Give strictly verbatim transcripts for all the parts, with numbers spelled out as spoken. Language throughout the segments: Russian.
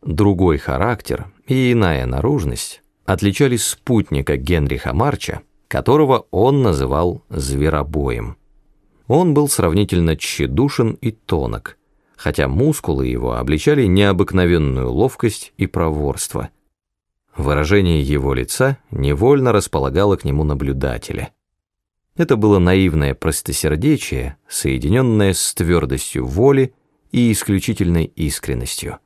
Другой характер и иная наружность отличали спутника Генриха Марча, которого он называл зверобоем. Он был сравнительно тщедушен и тонок, хотя мускулы его обличали необыкновенную ловкость и проворство. Выражение его лица невольно располагало к нему наблюдателя. Это было наивное простосердечие, соединенное с твердостью воли и исключительной искренностью.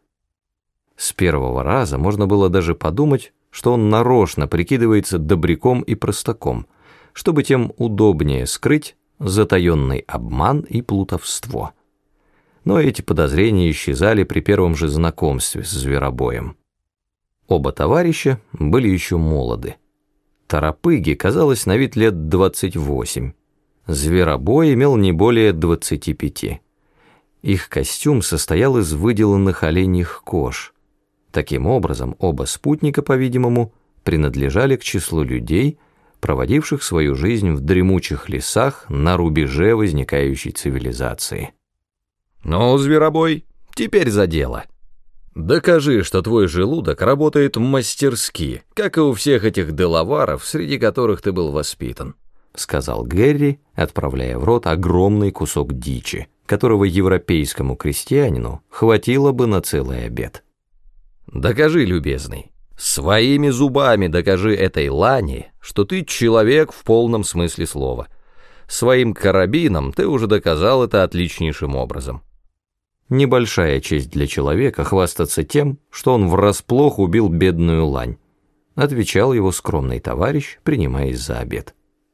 С первого раза можно было даже подумать, что он нарочно прикидывается добряком и простаком, чтобы тем удобнее скрыть затаенный обман и плутовство. Но эти подозрения исчезали при первом же знакомстве с зверобоем. Оба товарища были еще молоды. Торопыге казалось на вид лет двадцать восемь. Зверобой имел не более двадцати пяти. Их костюм состоял из выделанных оленьих кож. Таким образом, оба спутника, по-видимому, принадлежали к числу людей, проводивших свою жизнь в дремучих лесах на рубеже возникающей цивилизации. «Ну, зверобой, теперь за дело. Докажи, что твой желудок работает мастерски, как и у всех этих делаваров, среди которых ты был воспитан», — сказал Гэри, отправляя в рот огромный кусок дичи, которого европейскому крестьянину хватило бы на целый обед. «Докажи, любезный, своими зубами докажи этой лани, что ты человек в полном смысле слова. Своим карабином ты уже доказал это отличнейшим образом». Небольшая честь для человека хвастаться тем, что он врасплох убил бедную лань, отвечал его скромный товарищ, принимаясь за обед.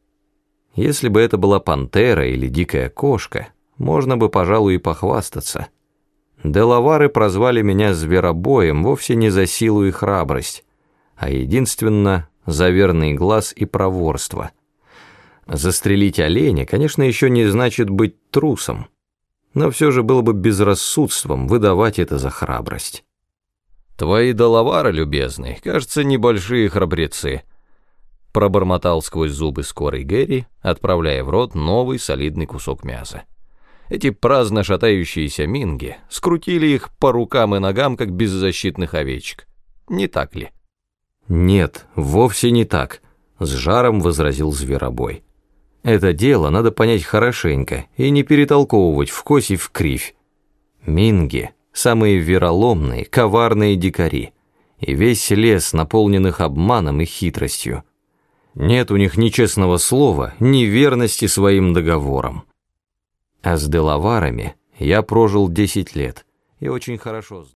Если бы это была пантера или дикая кошка, можно бы, пожалуй, и похвастаться. Делавары прозвали меня зверобоем вовсе не за силу и храбрость, а единственно за верный глаз и проворство. Застрелить оленя, конечно, еще не значит быть трусом, но все же было бы безрассудством выдавать это за храбрость. «Твои делавары, любезный, кажется, небольшие храбрецы», пробормотал сквозь зубы скорый Гэри, отправляя в рот новый солидный кусок мяса. Эти праздно шатающиеся минги скрутили их по рукам и ногам, как беззащитных овечек. Не так ли? «Нет, вовсе не так», — с жаром возразил зверобой. «Это дело надо понять хорошенько и не перетолковывать вкось и вкривь. Минги — самые вероломные, коварные дикари, и весь лес наполнен их обманом и хитростью. Нет у них ни честного слова, ни верности своим договорам. А с делаварами я прожил десять лет и очень хорошо знаю».